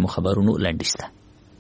مهمو خبرونو لنډیز ده.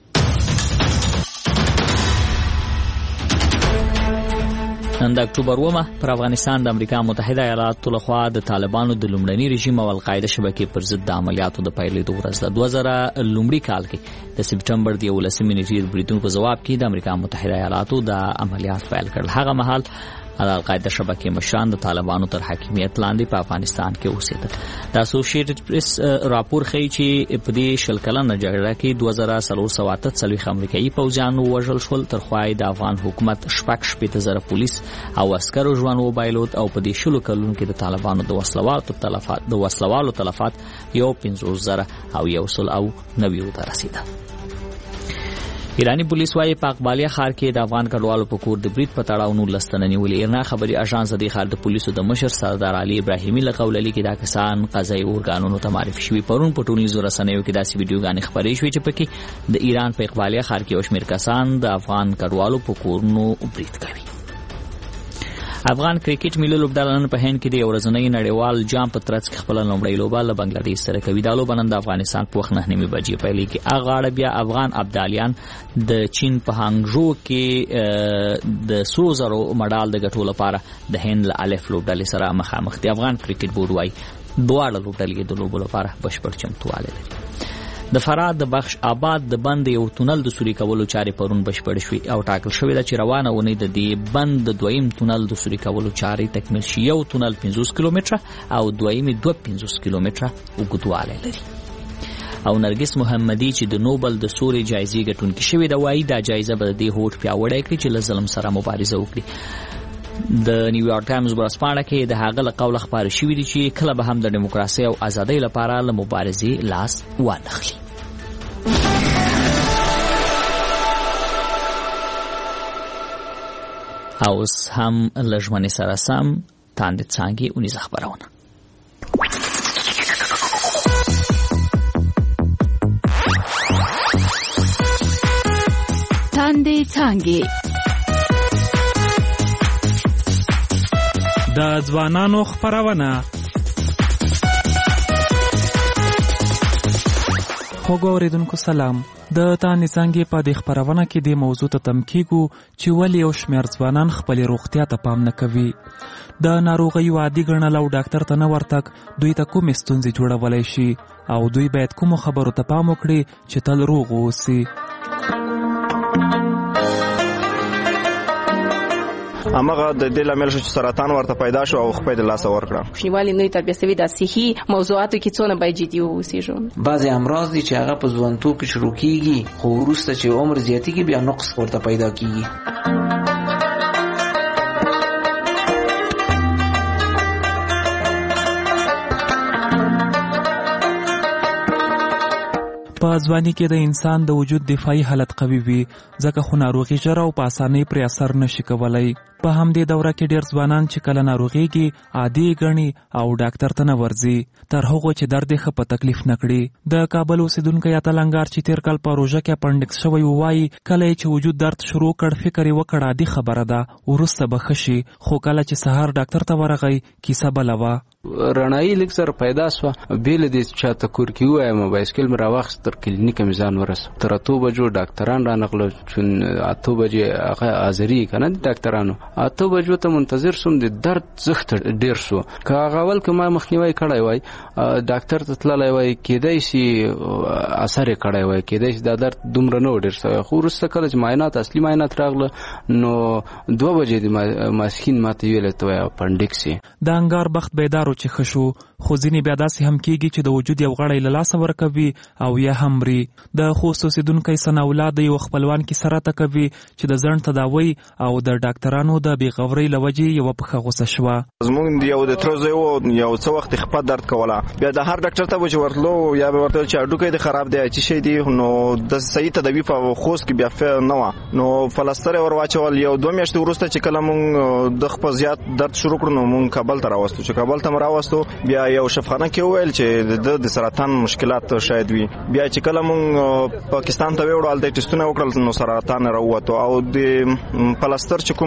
نن د اکتوبر 9 پر افغانستان د امریکا متحده ایالاتو لخوا د طالبانو د لومړني رژیم او القاعده شبکې پر ضد د عملیاتو د پیلېدو ورځ ده. 2000 لومړي کال کې د سپټمبر د 11 نیټې د بریټون په جواب کې د امریکا متحده ایالاتو د عملیات پیل کړل. هغه مهال د القاعده شبکې مشران د طالبانو تر حاکمیت لاندې په افغانستان کې اوسېدل. د اسوسییټډ پریس راپور ښیي چې په دې شل کلنه جګړه کې 2348 امریکایي پوځیان ووژل شول، تر خوا د افغان حکومت 6,000 پولیس او عسکرو ژوند وبایلود او په دې شلو کلونو کې د طالبانو د وسلوالو تلفات 15,190 ته رسیده. ایرانی پولیس وايي په اقبالیه ښار کې د افغان کډوالو په کور د برید په تړاو 19 تنه نیولي. ایرنا خبري اژانس د ښار د پولیسو د مشر سردار علي ابراهیمي له قوله کې دا کسان قضایي اورګانونو ته معرفي شوي. پرون په ټولنیزو رسنیو کې داسې ویډیوګانې خپرې شوې چې پکې د ایران په اقبالیه ښار کې یو شمېر کسان د افغان کډوالو په کورونو برید کوي. افغان کرکټ ملي لوبډله نن په هند کې د ورځنۍ نړیوال جام په ترڅ کې خپل لومړی لوبه له بنگلادیش سره کوي. دا لوبه نن د افغانستان په وخت 9:30 بجې پیلېږي. هغه اړه بیا افغان ابدالیان د چین په هانګژو کې د 100,000 مډال د ګټلو لپاره د هند له الف لوبډلې سره مخامخ دي. افغان کرکټ بورډ وايي دواړه لوبډلې د لوبو لپاره بشپړ چمتووالی لري. د فراه د بخش آباد د بند یو تونل د سوري کولو چارې پرون بشپړ شوې او ټاکل شوې ده چې روانه ونې د دې بند د دویم تونل د سوري کولو چارې تکمیل شي. یو تونل 50 کیلومتره او دویم 250 کیلومتره اوږدوالی لري. او نرګس محمدي چې د نوبل د سولې جایزې ګټونکې شوې ده وايي دا جایزه به د دې هوډ پیاوړی کړي چې له ظلم سره مبارزه وکړي. د نیویارک ټایمز ورځپاڼه کې د هغه له قوله خبرې شوې دي چې کله به هم د دیموکراسۍ او ازادۍ لپاره له مبارزې لاس وانخلي. اوس هم لژمنې سره سم تاندې څانګې اونیزه خبرونه. تاندې څانګې د ځوانانو خبرونه. خوږو اوریدونکو سلام. د تاندې څانګې په دې خبرونه کې د موضوع ته تم کیږو چې ولې یو شمېر ځوانان خپلې روغتیا ته پام نه کوي. د ناروغیو عادي ګڼل او ډاکټر ته نه ورتګ دوی ته کومې ستونزې جوړولی شي او دوی باید کومو خبرو ته پام وکړي چې تل روغ واوسي. همغه د دې لامل شو چې سرطان ورته پیدا شو او خپل د لاس ورکړه. شنیوالي نه تربیوي د صحي موضوعاتو کې څونه باید جدي واوسېږو. بعضی امراض دي چې هغه په ځوانتوب کې شروع کیږي خو وروسته چې عمر زیاتېږي بیا نقص ورته پیدا کیږي. په ځواني کې د انسان د وجود دفاعي حالت قوي وي ځکه خو ناروغي ژر او په اسانۍ پرې اثر نشي کولی. په همدې دوره کې ډېر ځوانان چې کله ناروغېږي عادي ګڼي او ډاکټر ته نه ورځي تر هغو چې درد یې ښه په تکلیف نه کړي. د کابل اوسېدونکی اتلنګار چې تېر کال په روژه کې اپنډکس شوی وایي کله چې وجود درد شروع کړ فکر یې وکړ عادي خبره ده وروسته به ښه شي، خو کله چې سهار ډاکټر ته ورغی کیسه بله وه. رڼایي لږ سره پیدا شوه بېله دې چاته کور کې ووایم بایسکل مې راواخیست تر کلینیکه مې ځان ورسو تر 8 بجو ډاکټران رانغله چون 8 بجې هغه حاضري که نه د ډاکټرانو 8 بجو ته منتظر سوم د درد زښت ډېر شو. که هغه اول که ما مخنیوی کړی وای ډاکټر ته تللی وای کېدی شي اثر یې کړی وای کېدی شي دا درد دومره نه و ډېر شوی خو وروسته کله چې معاینات اصلي معاینات راغله نو 2 بجې د ماسپښین ماته ویلی ته وایي اپنډکس یې. د انګار بخت بیدارو چې ښه شو خو ځینې بیا داسې هم کېږي چې د وجود یو غړی له لاسه ورکوي او یا هم مري. د خوست اوسېدونکی ثناءالله د یو خپلوان کیسه راته کوي چې د ځنډ تداوی او د ډاکټرانو د بېغورۍ له وجې یوه پښه غوسه شوه. زموږ یو د تره زوی و یو څه وخت خپه درد کوله بیا د هر ډاکټر ته به چې ورتلو یا به ورته چې هډوکی دې خراب دی څه شی دی نو د صحیح تداوي په خوست کې بیا نه وه نو پلستر یې ور واچول. یو 2 میاشتې وروسته چې کله مونږ د خپل زیات درد شروع کړو نو مونږ کابل ته راوستو چې کابل ته راوستو بیا یو شفاخانه کې وویل چې د سرطان مشکلات شاید وي. بیا چې کله مونږ پاکستان ته وړو هلته ټیسټونه وکړل نو سرطان راووتو او د پلستر چې کوم پلستر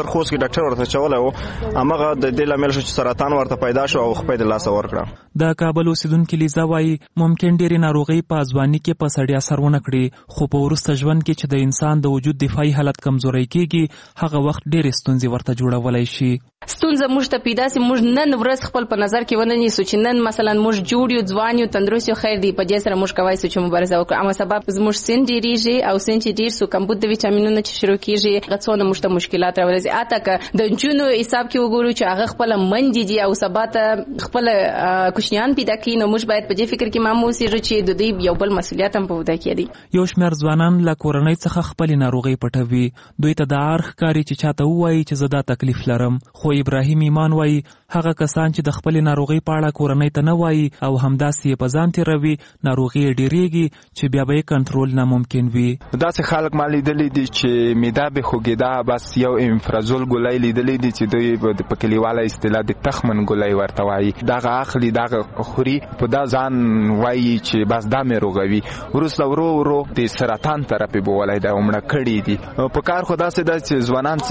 خوست کې ډاکټر ورته چولای و هغه د دې لامل شو چې سرطان ورته پیدا شو او خپل د لاس ورکړه. د کابل اوسیدونکو لیزا وایي ممکن ډېری ناروغي په ځواني کې په سړی اثر ونه کړي خو په وروسته ژوند کې چې د انسان د وجود دفاعي حالت کمزوری کیږي هغه وخت ډېرې ستونزې ورته جوړولای شي. ستونزه موږ ته پیدا سي موږ نن ورځ خپل په نظر کې ونه نیسو چې نن مثلا موږ جوړ یو ځوان یو تندرست یو خیر دی په دې سره موږ کوي چې مبارزه وکړو اما سبب موږ سن ډیریږي او سن چې ډیر سو کمبود د ویټامینونو چې شروع کیږي غڅونه موږ ته مشکلات راولي اته ک د جنونو حساب کې وګورو چې هغه خپل منډي دي او سبات خپل کوشنیان پیدا کړي نو موږ باید په دې فکر کې ماموسي چې د دې یو بل مسولیت هم په ودا کې دي. یو شمېر ځوانان له کورنۍ څخه خپل ناروغي پټوي دوی ته د ارخ کاری چې چاته وایي چې زه دا تکلیف لرم خو ابراهیم ایمان وایي هغه کسان چې د خپل ناروغي په اړه کورنۍ ته نه وایي او همداسې په ځان تیروي ناروغي ډیریږي چې بیا به کنټرول ناممکن وي. داسې خلک ما لیدلي دي چې معده به خوږېده بس یو امفرازول ګولۍ لیدلي دي چې دوی په کلیواله اصطلاح د تخمن ګولۍ ورته وایي دغه اخلي دغه خوري په دا ځان وایي چې بس دا مې روغوي وروسته ورو ورو د سرطان تراپي به ولای دا عمره کړي دي په کار خو داسې ده چې ځوانان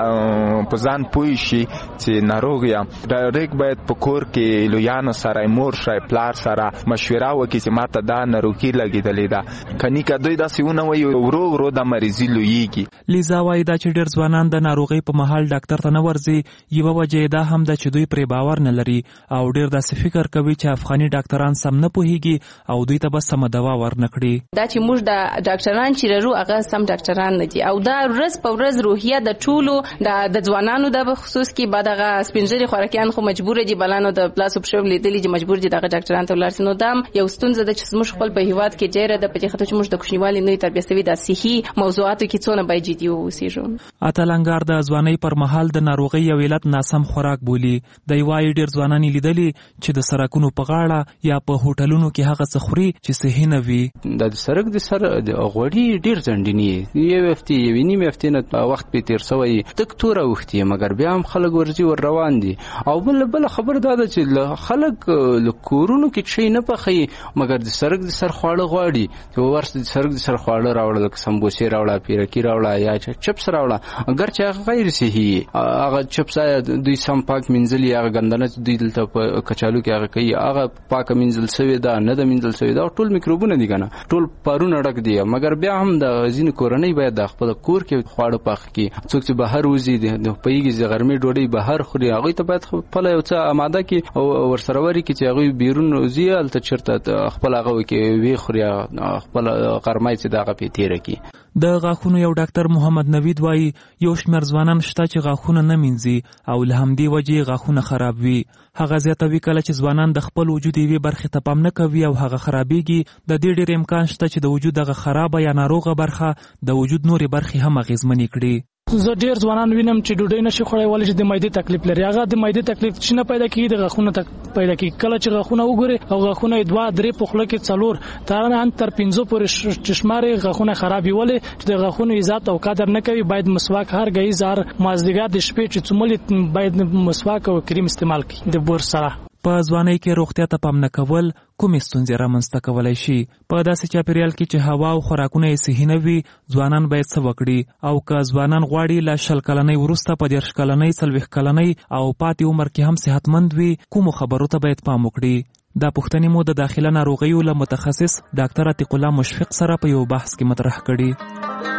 څنګه په ځان پوه شي چې ناروغ یم ډایرکټ باید په کور کې لویانو سره مور شای پلار سره مشوره وکړي چې ماته دا ناروغي لګېدلې ده کني که دوی داسې ونه وایي ورو ورو د مریضي لویږي. لیزا وایي دا چې ډېر ځوانان د ناروغۍ په مهال ډاکټر ته نه ورځي یوه وجه یې دا هم ده چې دوی پرې باور نه لري او ډېر داسې فکر کوي چې افغاني ډاکټران سم نه پوهیږي او دوی ته به سمه دوا ورنه کړي. دا چې موږ د ډاکټران چې لرو هغه سم ډاکټران نه دي او دا ورځ په ورځ روحیه د ټولو د ځوانانو د خصوص کې بعد هغه سپینځري خوراکیان خو مجبور دي بلانو د پلاس اپ شو لیدلې چې مجبور دي دغه ډاکټران ته ولرسي نو دام یو ستونزه ده چې موږ خپل په هیواد کې ډیره د پټه خطر چې موږ د کوچنیوالي نه تربیه سوي د صحي موضوعاتو کې څونه باید جدي اوسېږو. اتلنګار د ځوانۍ پر مهال د ناروغۍ یو علت ناسم خوراک بولی د یوای ډیر ځوانان لیدلي چې د سرکونو په غاړه یا په هوټلونو کې هغه څه خوري چې صحي نه وي. د سرک د سر د غوړي ډیر ځندنی یو هفته یو نیم هفته نه وخت په تیر سوی تک تور وختي مګر بیا هم خلک ورځي ور روان دي او بل خبر دا ده چې خلک له کورونو کې شي نه پخې مګر د سرک د سر خواړه غواړي چې ورسره د سرک د سر خواړه راوړل سمبوسې راوړل پیرکی راوړل یا چپس راوړل اگر چې غیر صحي هغه چپس دوی سم پاک منځلي هغه ګندنه دوی دلته په کچالو کې هغه کوي هغه پاک منځل سوی دا نه د منځل سوی دا ټول میکروبونه دي کنه ټول پارونه ډک دي مګر بیا هم د ځین کورنۍ باید د خپل کور کې خواړه پاک کړي څوک چې بهر وځي د پیږي د غرمې ډوډۍ بهر خوري هغه ته باید خپل یو څه آماده کړي او ورسره وري کې چې هغه بیرون وځي الته چرته خپل هغه کې وی خوري خپل غرمای چې دغه په تیر کې. د غاښونو یو ډاکټر محمد نوید وایي یو شمېر ځوانان شته چې غاښونه نه مینځي او له همدې وجې غاښونه خراب وي. هغه زیاتوي کله چې ځوانان د خپل وجود یوې برخې ته پام نه کوي او هغه خرابېږي د دې ډېر امکان شته چې د وجود هغه خرابه یا ناروغه برخه د وجود نورې برخې هم اغېزمنې کړي. زه ډیر ځوانان وینم چې ډوډۍ نشي خوړای ولې چې د معدې تکلیف لري هغه د معدې تکلیف چې نه پیدا کیږي د غاښونو پیدا کیږي کله چې غاښونه وګوري او غاښونه 2-3 په خوله کې څلور تر 5 پورې چشماري غاښونه خرابي ولې چې د غاښونو عزت او قدر نه کوي باید مسواک هر غي زار مازدیګر د شپې چې څومره باید مسواک او کریم استعمال کړي د بور سره. په ځوانۍ کې روغتیا ته پام نه کول کومې ستونزې رامنځته کولی شي؟ په داسې چاپیریال کې چې هوا او خوراکونه یې صحي نه وي ځوانان باید څه وکړي او که ځوانان غواړي له 20 کلنۍ وروسته په 30 کلنۍ 40 کلنۍ او پاتې عمر کې هم صحتمند وي کومو خبرو ته باید پام وکړي؟ دا پوښتنې مو د داخله ناروغیو له متخصص ډاکټر عتیق الله مشفق سره په یو بحث کې مطرح کړي.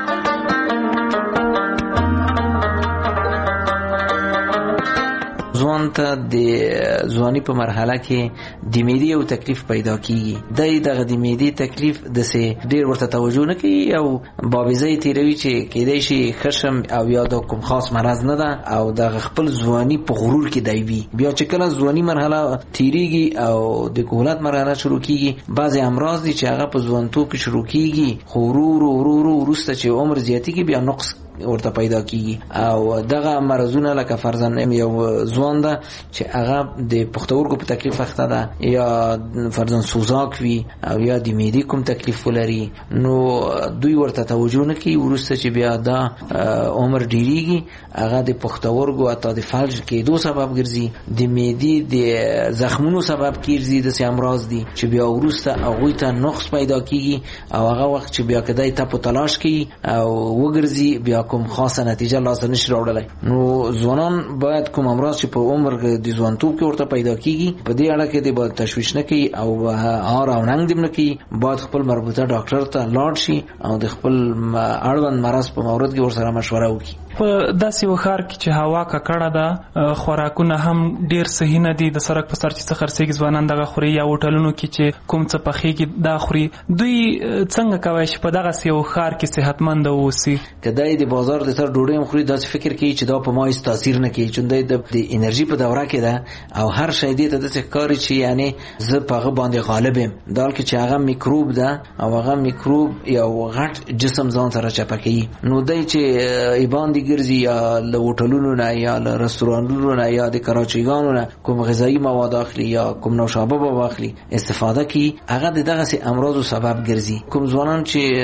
ځوان ته د ځواني په مرحله کې د معدې یو تکلیف پیدا کیږي دغه د معدې تکلیف د سه ډیر ورته توجه نه کوي او بابیزه تیروي چې کېدای شي خشم او یا د کوم خاص مرض نه ده او د خپل ځواني په غرور کې دی وي بیا چې کله ځواني مرحله تیریږي او د کهولت مرحله شروع کیږي بعضی امراض دي چې هغه په ځوانتوب کې شروع کیږي خو ورو وروسته چې عمر زیاتیږي بیا نقص ورته پیدا کیږي او دغه مرزونه لکه فرضاً یو ځوان ده چې هغه د پښتورګو په تکلیف اخته ده یا فرضاً سوزاک وي او یا د معدې کوم تکلیف ولري نو دوی ورته توجه نه کوي ورسته چې بیا دا عمر ډیریږي هغه د پښتورګو اته د فلج کېدو سبب ګرځي د معدې د زخمونو سبب کیږي د سي امراض دي چې بیا ورسته هغه ته نقص پیدا کیږي او هغه وخت چې بیا کدی ته په تلاش کوي او وګرځي بیا کوم خاصه نتیجه لاسته نشي راوړلای. نو ځوانان باید کوم امراض چې په عمر د ځوانتوب کې ورته پیدا کیږي په دې اړه کې د باید تشویش نه کوي او هار او ننګ دې نه کوي. باید خپل مربوطه ډاکټر ته لاړ شي او د خپل اړوند مرض په مورد کې ورسره مشوره وکړي. په داسې وخار کې چې هوا ککړه ده، خوراکونه هم ډیر صحیح نه دي، د سړک په سر چې څه خرڅېږي ځوانان دغه خوري یا هوټلونو کې چې کوم څه پخېږي دا خوري. دوی څنګه کولی شي په دغسې یو ښار کې صحتمند واوسي؟ که دی د بازار د سر ډوډۍ هم خوري داسې فکر کوي چې دا په ما هېڅ تاثیر نه کوي، چون دی د انرژي په دوره کې ده او هر شی دې ته داسې ښکاري چې یعنې زه په هغه باندې غالب یم، دا حال کې چې هغه میکروب ده او هغه میکروب یو غټ جسم ځان سره چپه کوي. نو دی چې باندې ګرځي یا له هوټلونو نه یا له رستورانونو نه یا د کراچیګانو نه کوم غذایی مواد اخلي یا کوم نوشابه به واخلي استفاده کوي، هغه د دغسې امراضو سبب ګرځي. کوم ځوانان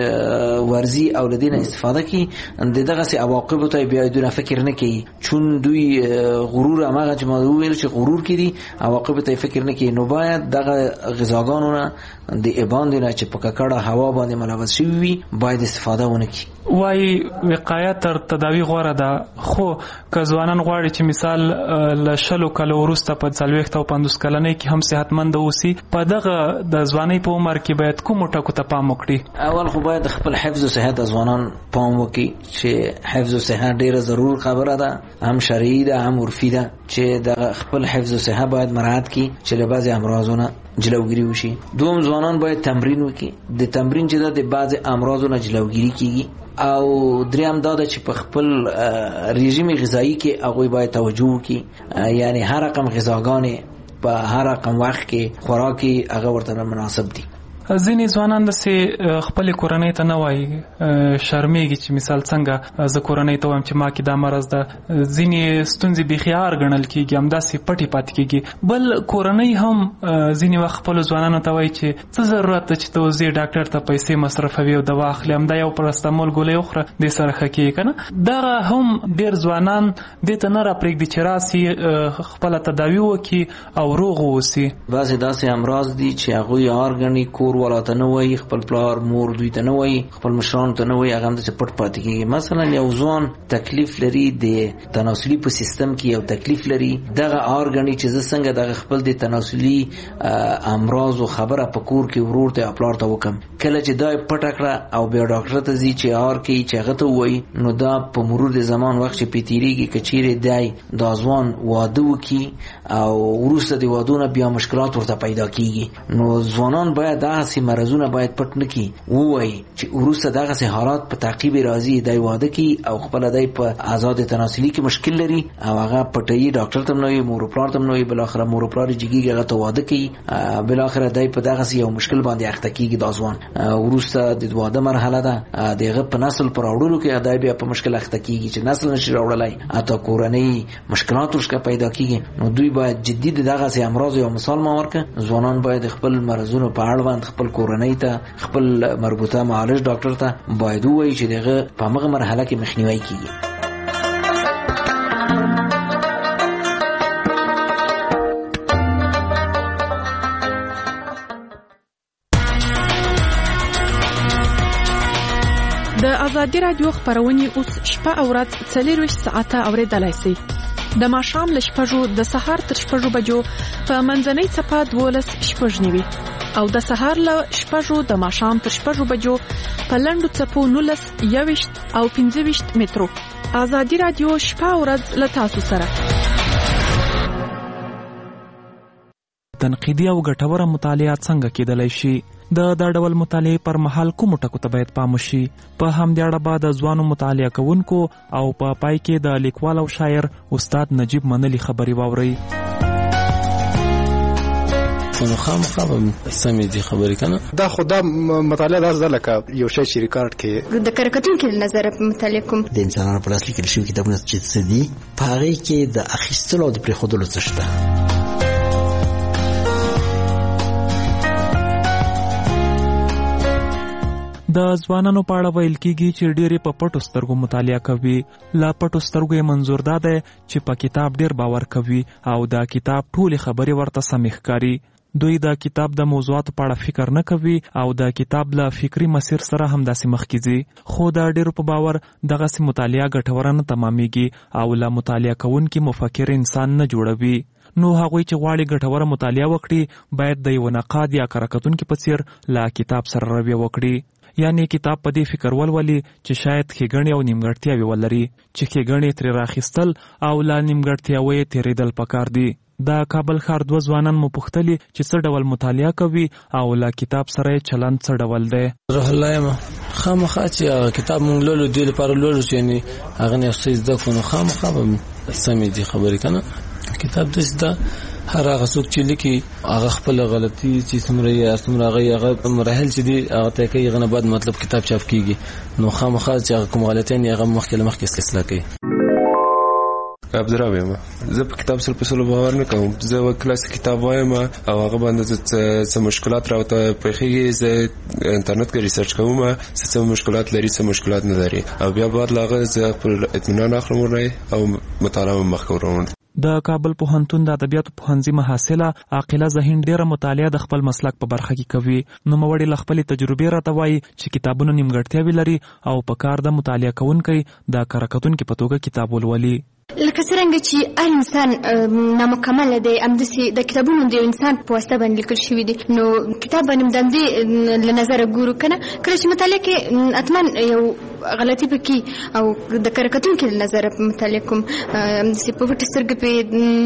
چې ورزي او له دې نه استفاده کوي د دغسې عواقبو ته بیا دونه فکر نه کوي، چون دوی غرور هماغه چې ما وویل چې غرور کې دي عواقبو ته فکر نه کوي. نو باید دغه غذاګانو نه د باندې نه چې په ککړه هوا باندې ملوث شوي وي باید استفاده ونه کړي. وایي وقایه تر تداوی غوره ده، خو که ځوانان غواړي چې مثال له 20 کالو وروسته په 40 او 50 کلنۍ کې هم صحتمند اوسي، په دغه د ځوانۍ په عمر کې باید کومو ټکو ته پام وکړي؟ اول خو باید خپل حفظ او صحت ځوانان پام وکړي چې حفظ او صحت ډیره ضرور خبره ده، هم شرعي ده هم عرفي ده، چې د خپل حفظ او صحت باید مراعات کړي چې له بعضې امراضونه جلوگیری وشي. دوم ځوانان باید تمرین وکړي، د تمرین چې د بعضې امراضو نه جلوگیری کیږي. او دریم دا ده چې په خپل رژیم غذایی کې هغوی باید توجه وکړي، یعنی هر رقم غذاګانې په هر رقم وخت کې خوراکي هغه ورته مناسب دي. ځینې ځوانان داسې خپلې کورنۍ ته نه وایي، شرمېږي چې مثال څنګه زه کورنۍ ته وایم چې ما کې دا مرض ده. ځینې ستونزې بیخي هار ګڼل کېږي، همداسې پټې پاتې کېږي. بل کورنۍ هم ځینې وخت خپلو ځوانانو ته وایي چې څه ضرورت ده چې ته اوس ځې ډاکټر ته پیسې مصرفوي او دوا اخلي، همدا یو پرستمول ګولۍ وخوره دې سره ښه کېږي که نه. دغه هم ډېر ځوانان دې ته نه راپرېږدي چې راسي خپله تداوي وکړي او روغ واوسي. بعضې داسې امراض دي چې هغوی هار ګڼي، کور والا ته نه وایي، خپل پلار مور دوی ته نه وایي، خپل مشرانو ته نه وایي، هغه همداسې پټ پاتې کېږي. مثلا یو ځوان تکلیف لري د تناسلي په سیستم کې یو تکلیف لري، دغه هار ګڼي چې زه څنګه دغه خپل د تناسلي امراضو خبره په کور کې ورور ته او پلار ته وکړم. کله چې دا پټه کړه او بیا ډاکټر ته ځي چې هار کوي چې هغه ته ووایي، نو دا په مرور د زمان وخت چې پې تېرېږي که چیرې دی دا ځوان واده وکړي او وروسته د واده نه بیا مشکلات ورته پیدا کېږي. نو ځوانان باید دغسې مرضونه باید پټ نه کړي، ووایي چې وروسته دغسې حالات په تعقیب راځي، دی واده کړي او خپله دی په آزاد تناسلي کې مشکل لري او هغه پټوي، ډاکټر ته هم نه وایي، مور و پلار ته هم نه وایي، بلاخره مور و پلار یې جګېږي هغه ته واده کوي، بلاخره دی په دغسې یو مشکل باندې اخته کېږي. دا ځوان وروسته د واده مرحله ده، د هغه په نسل په راوړلو کې دی بیا په مشکل اخته کېږي چې نسل نشي راوړلی، حتی کورنۍ مشکلات ورشکه پیدا کېږي. نو دوی باید جدي د دغسې امراضو یو مثال ما ورکړه. ځوانان باید خپل مرضونو په اړوند خپل کورنۍ ته، خپل مربوطه معالج ډاکټر ته باید ووایي چې دغه په هغه مرحله کې مخنیوي کیږي. د ازادي رادیو خبرونه اوس شپه او ورځ 24 ساعته اوریدلای شئ. د ماښام له 6 د سهار تر 6 بجو په منځنۍ صفه 12:09 او د سهار له 6 د ماښام تر 6 بجو په لنډو صفو 19 21 او 25 مترو. ازادي رادیو شپه او ورځ له تاسو سره. تنقیدي او ګټوره مطالعه څنګه کېدلای شي؟ د ډول مطالعه پر مهال کوم ټکو ته باید پام وشي؟ په همدې اړه به د ځوانو مطالعه کوونکو او په پای کې د لیکوال او شاعر استاد نجیب منلی خبري واوري. نو خامخا به سمې دي خبرې کنه. دا خدا مطالعه داسې لکه یو شی چې ریکارډ کې د کارکتونکو نظر په مطالعه کوم د انسانانو په لاس لیکل شوي کتابونه چې څه دي په هغې کې د اخیستلو او د پرېښودلو څه شته. د ځوانانو په اړه ویل کېږي چې ډېرې په پټو سترګو مطالعه کوي. له پټو سترګو یې منظور دا دی چې په کتاب ډېر باور کوي او دا کتاب ټولې خبرې ورته سمې ښکاري. دوی د کتاب د موضوعاتو په اړه فکر نه کوي او د کتاب له فکری مسیر سره هم داسې مخکې ځي، خو د ډیرو په باور دغسې مطالعه ګټوره نه تمامیږي او له مطالعه کوونکي مفکر انسان نه جوړوي. نو هغوی چې غواړي ګټوره مطالعه وکړي باید د یو نقاد یا کره کتونکي په څیر له کتاب سره رویه وکړي، یعنی کتاب په دې فکر ولولي چې شاید ښېګڼې او نیمګړتیاوې ولري چې ښېګڼې ترې راخیستل او له نیمګړتیاوې تېرېدل پکار دي. د کابل ښار 2 ځوانان مو پوښتلي چې څه ډول مطالعه کوي او له کتاب سره یې چلند څه ډول دی. روح الله یم خامخا چې کتاب مونږ لولو دې لپاره لولو چې یعنې هغه نه څه زده کړو، نو خامخا به سمې دي خبرې که نه. کتاب داسې ده هر هغه څوک چې لیکي هغه خپل غلطي چې څومره یې څومره هغه مراحل چې دي هغه طی کوي، هغه نه بعد مطلب کتاب چاپ کیږي، نو خامخا چې هغه کوم غلطۍ نه هغه مخکې له مخکې اصلاح کوي. عبدالرحمن یم. زه په کتاب سره په سلو باور نه کوم. زه کلاس کتاب وایم او هغه باندې څه مشکلات راوته پېښېږي، زه انټرنیټ کې ریسرچ کوم څه مشکلات لري څه مشکلات نه لري او بیا بعد لاغه زه خپل اطمینان اخلم او مطالعه مخ کوم. د کابل پوهنتون د ادبیاتو پوهنځي محصله عاقله ذهین ډیره مطالعه د خپل مسلک په برخه کې کوي. نو موړي له خپل تجربې راته وایي چې کتابونه نیمګړتیاوې لري او په کار د مطالعه کوونکی د کره کتونکي په توګه کتاب ولولي. لکه څرنګه چې هر انسان نامکمل دی، همداسې د کتابونو د انسان په واسطه باندې لیکل شوي دي، نو کتاب باندې د همدې له نظره ګورو که نه. کله چې مطالعه کې حتما یو غلطي پکې او د کره کتونکي له نظره مطالعه کوم، همداسې په پټه سترګه پرې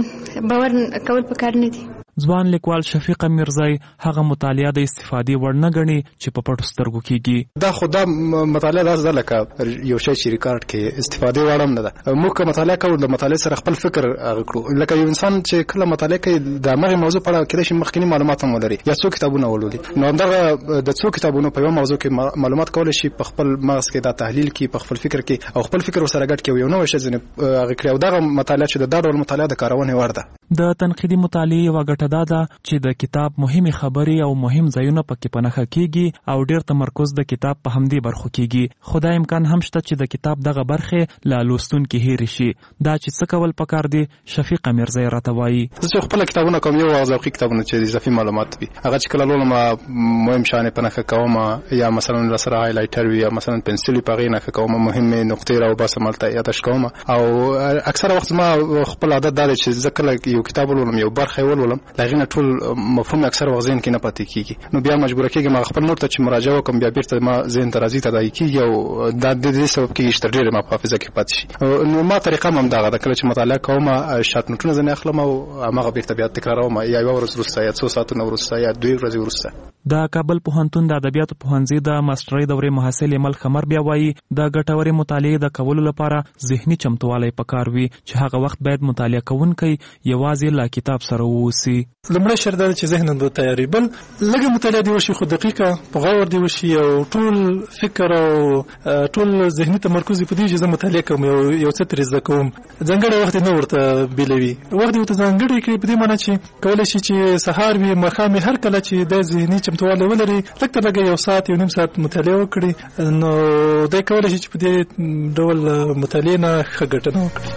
باور کول پکار نه دي. ځوان لیکوال شفیق میرزای هغه مطالعه د استفادې وړ نه ګڼي چې په پټو سترګو کېږي. دا خو دا مطالعه داسې ده لکه یو شی چې ریکارډ کې استفادې وړ هم نه ده. موږ که مطالعه کوو د مطالعې سره خپل فکر کړو، لکه یو انسان چې کله مطالعه کوي د همغې موضوع په اړه کېدای شي مخکیني معلومات هم ولري یا څو کتابونه ولولي، نو همدغه د څو کتابونو په یوه موضوع کې معلومات کولی شي په خپل مغز کې دا تحلیل کړي، په خپل فکر کې او خپل فکر ورسره ګډ کړي او یو نوی شی ځینې هغه کړي. او دغه مطالعه چې دا ډول مطالعه د کارونې وړ ده. د تنقیدي مطالعې یوه ګټه دا ده چې د کتاب مهمې خبرې او مهم ځایونه پکې په نښه کېږي او ډېر تمرکز د کتاب په همدې برخو کېږي، خو دا امکان هم شته چې د کتاب دغه برخې له لوستونکي هېرې شي. دا چې څه کول پکار دي شفیق میرزای راته وایي. زه چې خپله کتابونه کوم یو ذوقي کتابونه چې اضافي معلومات وي هغه چې کله لولم مهم شیان یې په نښه کوم، یا مثلا راسره هایلایټر وي یا مثلا پنسل وي په هغې نښه کوم، مهمې نقطې راوباسم هلته یادداشت کوم. او اکثره وخت زما خپل عادت دا دی چې زه کله یو کتاب ولولم یو برخه یې ولولم له هغې نه ټول مفهوم اکثر وخت ذهن کې نه پاتې کېږي، نو بیا مجبوره کېږم هغه خپل نور ته چې مراجعه وکړم بیا بېرته ما ذهن ته راځي تداعي کېږي او دا د دې سبب کېږي چې تر ډېرې ما په حافظه کې پاتې شي. نو ما طریقه هم همدغه ده، کله چې مطالعه کوم شارټ نوټونه ځینې اخلم او هماغه بېرته بیا تکراروم، یا یوه ورځ وروسته یا څو ساعتونه وروسته یا 2 ورځې وروسته. د کابل پوهنتون د ادبیاتو پوهنځي د ماسټرۍ دورې محصل ایمل خمر بیا وایي د ګټورې مطالعې د کولو لپاره ذهني چمتوالی پکار وي چې هغه وخت باید مطالعه کوونکی یوازې له کتاب سره واوسي. لومړی شرط دا چې ذهن د تیاری بل لږه مطالعه دی وشي خو دقیقه په غور دی وشي او ټول فکر او ټول ذهني تمرکز په دې چې زه مطالعه کوم یو څه ترې زده کوم، ځانګړی وخت نه ورته بیلوي، وخت ورته ځانګړی کړي په دې معنی چې کولی شي چې سهار وي ماښام هر کله چې د ذهني چمتوالی ولري لږ تر لږه 1 ساعت 1.5 ساعت مطالعه وکړي، نو دی کولی شي چې په دې ډول مطالعې نه ښه ګټه نه وکړي.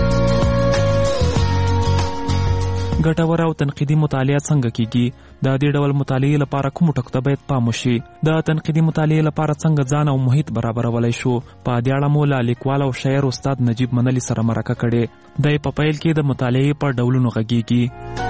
ګټوره او تنقیدي مطالعه څنګه کیږي؟ د دې ډول مطالعې لپاره کوم ټکو ته باید پام وشي؟ د تنقیدي مطالعې لپاره څنګه ځان او محیط برابرولای شو؟ په دې اړه مو له لیکوال او شاعر استاد نجیب منلی سره مرکه کړې. د په پیل کې د مطالعې په ډولونو غږیږي.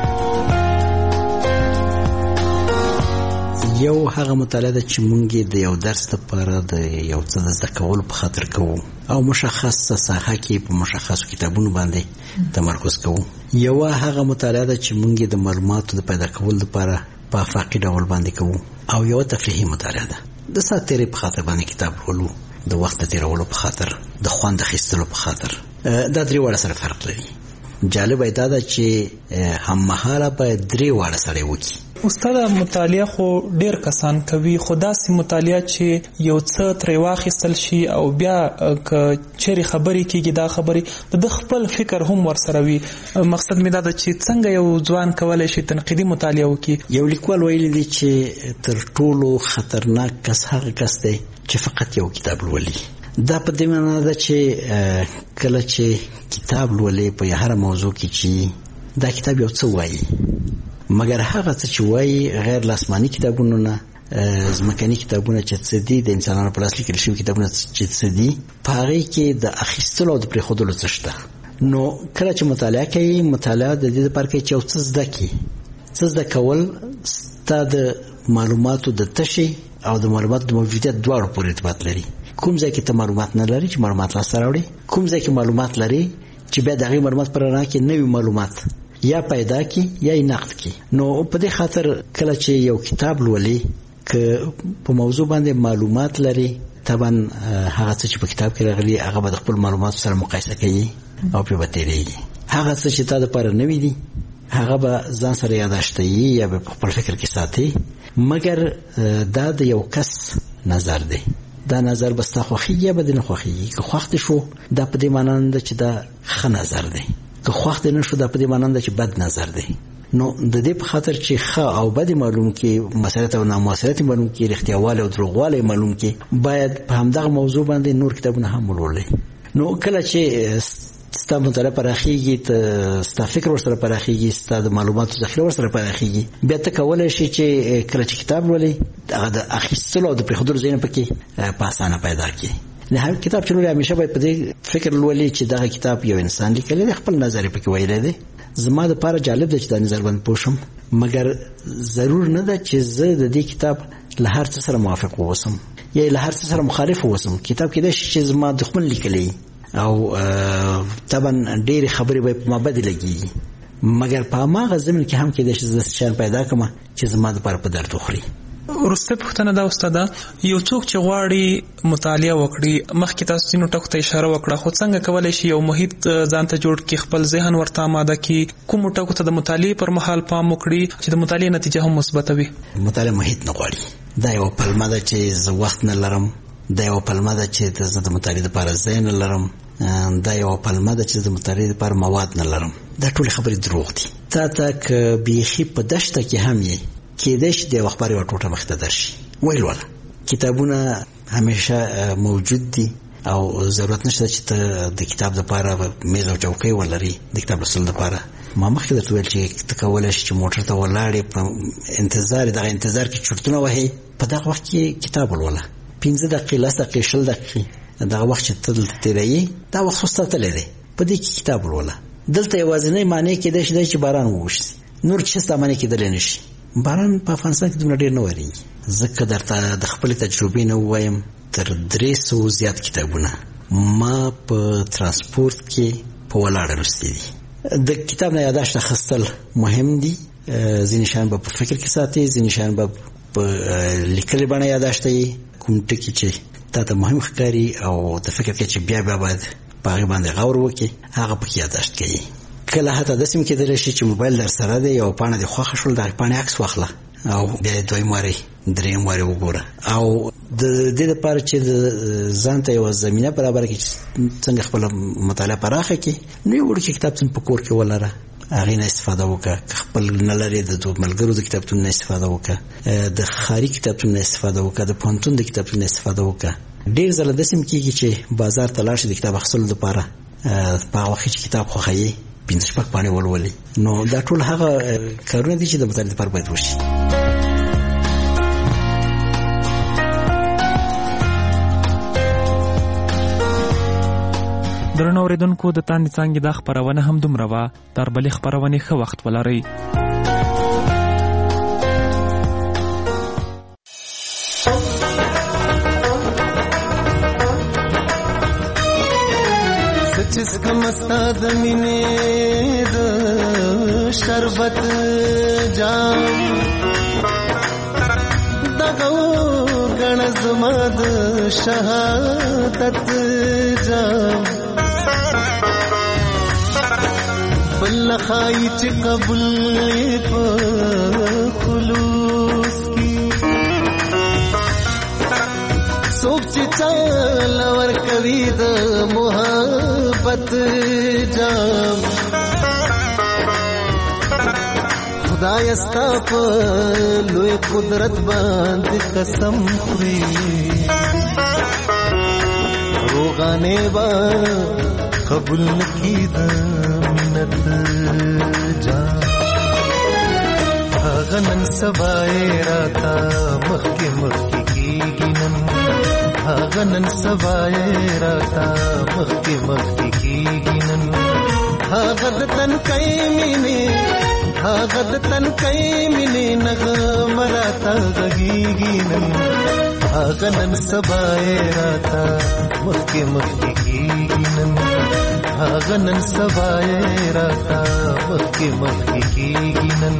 یو هغه مطالعه ده چې مونږ د یو درس لپاره د یو څه د زده کولو په خاطر کوو او مشخصه ساحه کې په مشخصو کتابونو باندې تمرکز کوو. یو هغه مطالعه ده چې مونږ د معلوماتو د پیدا کولو لپاره په افاقي ډول باندې کوو او یو تفریحي مطالعه ده د ساعت تیرې په خاطر باندې کتاب لولو، د وخت تیرولو په خاطر، د خوند اخیستلو په خاطر. دا درې واړه سره فرق لري. جالب دا ده چې هم مهاله باید 3 واړه سره وکړي. استاد مطالعه خو ډیر کسان کوي، خو داسې مطالعه چې یو څه ترې واخیستل شي او بیا که چیرې خبرې کېږي دا خبرې د خپل فکر هم ورسره وي. مقصد مې دا ده چې څنګه یو ځوان کولی شي تنقیدي مطالعه وکړي. یو لیکوال ویلی دی چې تر ټولو خطرناک کس هغه کس دی چې فقط یو کتاب لولي. دا په دې معنی ده چې کله چې کتاب لولې په هر موضوع کې چې دا کتاب یو څه وایي مګر هغه څه چې وایي غیر لاسماني کتابونه نه ځمکني کتابونه چې څه دي د انسانانو په لاس لیکل شوي کتابونه چې څه دي په هغې کې د اخیستلو او د پرېښودلو څه شته. نو کله چې مطالعه کوي مطالعه د دې لپاره کوي چې یو څه زده کړي. څه زده کول ستا د معلوماتو د تشې او د معلوماتو د موجودیت دواړو پورې ارتباط لري. کوم ځای کې ته معلومات نه لري چې معلومات لاسته راوړي، کوم ځای کې معلومات لري چې بیا د هغې معلومات پر رڼا کې نوي معلومات یا پیدا کی یا یې نقد کی. نو په دې خاطر کله چې یو کتاب لولي که په موضوع باندې معلومات لري طبعا هغه څه چې په کتاب کې راغلي هغه به د خپل معلوماتو سره مقایسه کوي او په بتیریږي. هغه څه چې تا د لپاره نوي دي هغه به ځان سره یاداشتي یا به په خپل فکر کې ساتي. مګر دا د یو کس نظر دی، دا نظر به ستا خوښیږي یا به دې نه خوښیږي. که خوښ دې شو دا په دې معنی نه ده چې دا ښه نظر دی، که خوښ دې نه شو دا په دې معنی نه ده چې بد نظر دی. نو د دې په خاطر چې ښه او بد معلوم کې مسئلت او نامسئلت معلوم کې رښتیاواله او دروغواله معلوم کې باید په همدغه موضوع باندې نور کتابونه هم ولولي. نو کله چې ستا مطالعه پراخیږي ستا فکر ورسره پراخیږي ستا د معلوماتو ذخیره ورسره پراخیږي بیا ته کولی شي چې کله چې کتاب ولولې هغه د اخیستلو او د پرېښودلو ځایونه پکې په اسانه پیدا کړي. نه هر کتاب چې لولې همیشه باید په دې فکر لولې چې دغه کتاب یو انسان لیکلی دی، خپل نظر یې پکې ویلی دی. زما د پاره جالب دی چې دا نظر باندې پوه شم، مګر ضرور نه ده چې زه د دې کتاب له هر څه سره موافق اوسم یا له هر څه سره مخالف اوسم. کتاب کېدای شي چې زما دښمن لیکلی او طبعا ډېرې خبرې به په ما بدې لګېږي، مګر په هماغه ضمن کې هم کېدای شي زه شیان پیدا کړم چې زما دپاره په درد وخوري. وروسته پوښتنه دا استاده، یو څوک چې غواړي مطالعه وکړي، مخکې تاسو ځینو ټکو ته اشاره وکړه، خو څنګه کولی شي یو محیط ځان ته جوړ کړي، خپل ذهن ورته آماده کړي، کومو ټکو ته د مطالعې پر مهال پام وکړي چې د مطالعې نتیجه هم مثبته وي؟ مطالعه محیط نه غواړي. دا یو پلمه ده چې زه وخت نه لرم، دا یو پلمه ده چې زه د مطالعې لپاره ځای نه لرم، دا یو پلمه ده چې د مطالعې لپاره مواد نه لرم. دا ټولې خبرې دروغ دي. تا ته که بیخي په دشته کې هم یې کېدای شي د یو خبرې یوه ټوټه مخې ته درشي ویل وله. کتابونه همیشه موجود دي او ضرورت نشته چې ته د کتاب لپاره میز او چوکۍ ولري د کتاب لوستلو لپاره. ما مخکې درته ویل چې ته کولی شي چې موټر ته ولاړې په انتظار دغه انتظار کې چرتونه وهې، په دغه وخت کې کتاب ولوله. 15 دقیقې 10 دقیقې 20 دقیقې دغه وخت چې ته دلته تېروې دا وخت خو ستا تللی دی، په دې کې کتاب ولوله. دلته یوازینی معنی کېدای شي چې باران ووشي، نور چې ستا معنی کېدلی نه شي. باران په افغانستان کې دومره ډېر نه ورېږي. ځکه درته د خپلې تجربې نه ووایم تر 300 زیات کتابونه ما په ترانسپورت کې په ولاړه لوستي دي. د کتاب نه یاداشت اخیستل مهم دي. ځینې شیان به په فکر کې ساتي، ځینې شیان به په لیکلې بڼه یاداشت یې، کوم ټکي چې تا ته مهم ښکاري او د فکر کې چې بیا باید په هغې باندې غور وکړي هغه پکې یاداشت کوي. کله حتی داسې هم کېدلی شي چې موبایل در سره دی، یو پاڼه دې خوښه شول، د هغې پاڼې عکس واخله او بیا یې دویم وارې درېیم وارې وګوره. او د دې لپاره چې ځان ته یوه زمینه برابره کړي چې څنګه خپله مطالعه پراخه کړي، نو یو وړوکی کتابتون په کور کې ولره، هغې نه استفاده وکړه. که خپل نه لرې د ملګرو د کتابتون نه استفاده وکړه، د ښاري کتابتون نه استفاده وکړه، د پوهنتون د کتابتون نه استفاده وکړه. ډېر ځله داسې هم کېږي چې بازار ته لاړ شي د کتاب اخیستلو لپاره، په هغه وخت چې کتاب خوښوي 5-6 پاڼې ولولي. نو دا ټول هغه کارونه دي چې د مطالعې لپاره باید وشي. درنو اوریدونکو، د تاندې څانګې دا خپرونه هم دومره وه. تر بلې خپرونې ښه وخت ولرئ. چسکم استا د مینې د شربت جام دغه غن زما د شهادت جام بل خای چې قبول په خلوص کی څوک چې چل ور کوي د محبت جام خدای ستا په لوی قدرت باندې قسم خوري روغانه با قبول نکي د منت جام هغه نن سبا یې راته مخکې مخکې کېږي نن هغه نن سبا یې راته مخکې مخکې کېږي نن هغه د تنکۍ مینې هغه د تنکۍ مینې نغمه راته غږېږي نن هغه نن سبا یې راته مخکې مخکې کېږي نن هغه نن سبا یې راته مخکې مخکې کېږي نن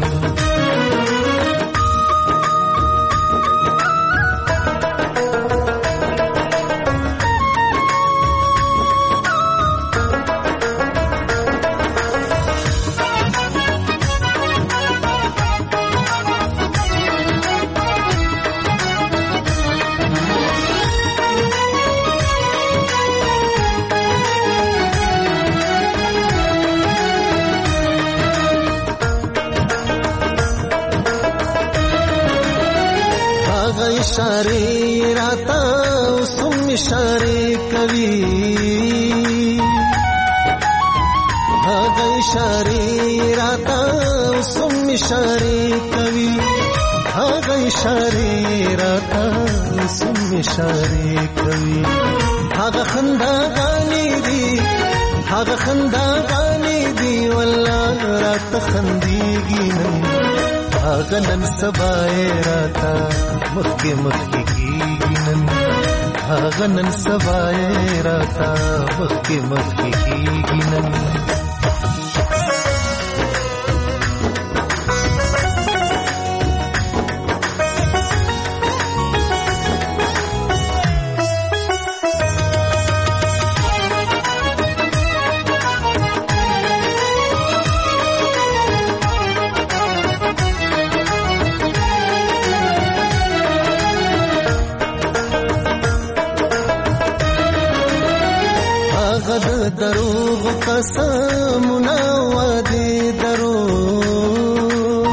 اشاره راتا سم اشاره کوي هغه اشاره راتا سم اشاره کوي هغه اشاره راتا سم اشاره کوي هغه خندا غاني دي هغه خندا غاني دي والله رات خنديږي نن هغه نن سبا یې راته مخکې مخکې کېږي نن هغه نن سبا یې راته مخکې مخکې کېږي نن دروغ قسمونه وعدې دروغ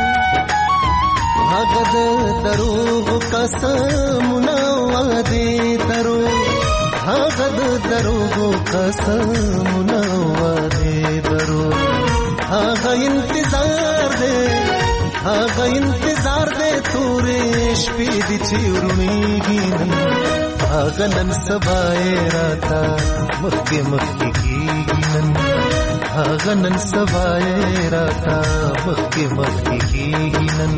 هغه د دروغ قسمونه وعدې دروغ هغه د دروغ قسمونه وعدې دروغ هغه انتظار دی هغه انتظار دی تورې شپې دي چې ورونېږي نن هغه نن سبا یې راته مخکې مخکې کېږي نن هغه نن سبا یې راته مخکې مخکې کېږي نن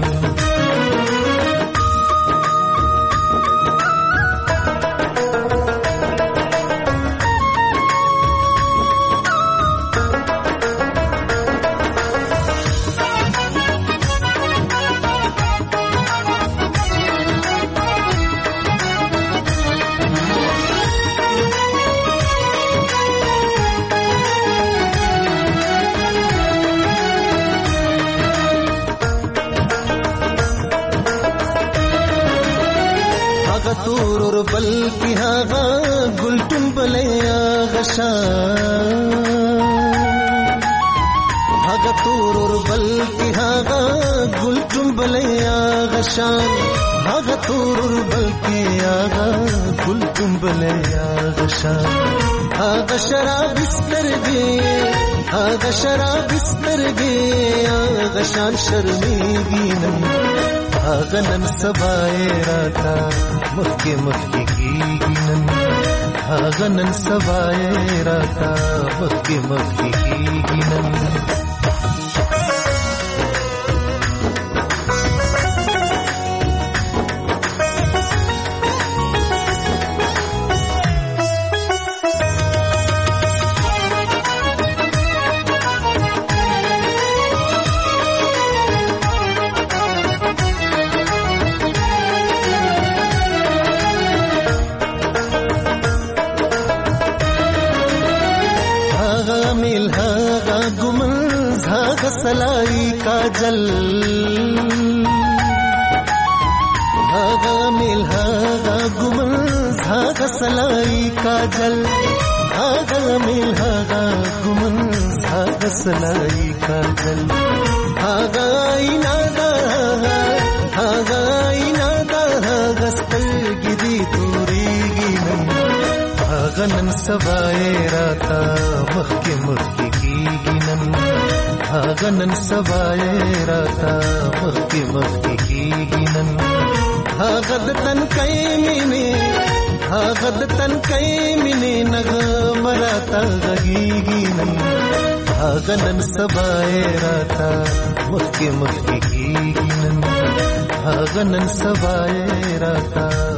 تورور بلکی هاغا گلتون بلیا غشان هاغا تورور بلکی هاغا گلتون بلیا غشان هاغا تورور بلکی هاغا گلتون بلیا غشان هاغا شراب استرگی هاغا شراب استرگی هاغا شان شرمیگی نن هاغا نن سبا یې راته مخکې مخکې کېږي نن هاغه نن سبا یې راته مخکې مخکې کېږي نن सलाई काजल हागा मिल हागा गुमल हागा सलाई काजल हागा मिल हागा गुमल हागा सलाई काजल हागा इनादा हागा स्तर गिरी तूरी गिनन हागा नन सबाए राता मखके मखके की गिनन هاغه نن سبا راتا مخکې مخکې کیږي نن هاغه د تنکۍ مینې نغمه راته غږیږي نن هاغه نن سبا راتا مخکې مخکې کیږي نن هاغه نن سبا راتا